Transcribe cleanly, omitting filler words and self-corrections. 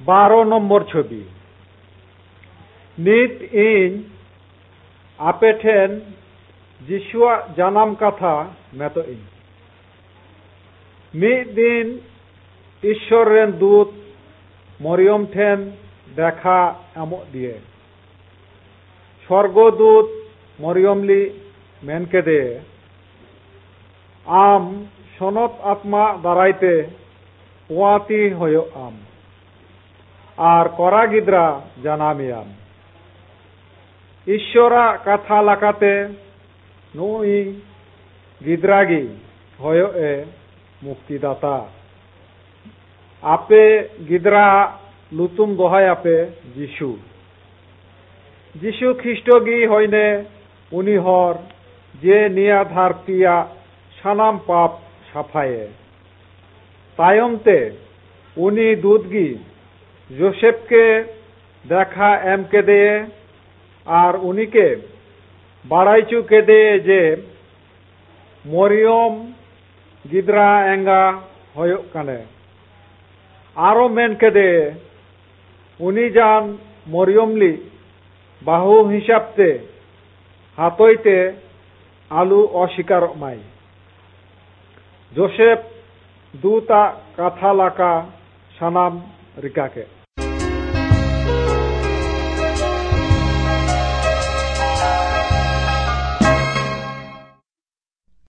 12 নম্বর ছবি নিत ᱤᱧ ᱟᱯᱮ ᱴᱷᱮᱱ ᱡᱤᱥᱩᱣᱟᱜ ᱡᱟᱱᱟᱢ ᱠᱟᱛᱷᱟ ᱢᱮᱛᱚᱜ ᱤᱧ ᱢᱤᱫ ᱫᱤᱱ ᱤᱥᱥᱚᱨ ᱨᱮᱱ ᱫᱩᱛ মরিয়ম ঠেন দেখা এমᱚᱜ দিয়ে স্বর্গদূত মরিয়মলি মেন কেদে আম সনত আত্মা দারাইতে পোয়াতি হয়ে আম আর করা গিদ্রা জানামিয়াম ঈশ্বরা কথা লাকাতে নুই গিদ্রাগি হয়ে মুক্তিদাতা আপে গিদ্রা লুতুম দোহাই আপে যিশু যিশু খ্রিস্ট গি হইনে উনি হর যে নিয়া ধারতিয়া সানাম পাপ সাফায়ে তায়মতে উনি দুধগি যোসেফকে দেখা এমকে দিয়ে আর উনিকে বাড়াইচুকে দিয়ে যে মরিয়ম গিদ্রা এঙ্গা হয়ে কানে আরো মেনকে দিয়ে উনি যান মরিয়মলি বাহু হিসাবতে হাতইতে আলু অস্বীকার মাই যোসেফ দুতা কাথা লাকা সানাম রিকাকে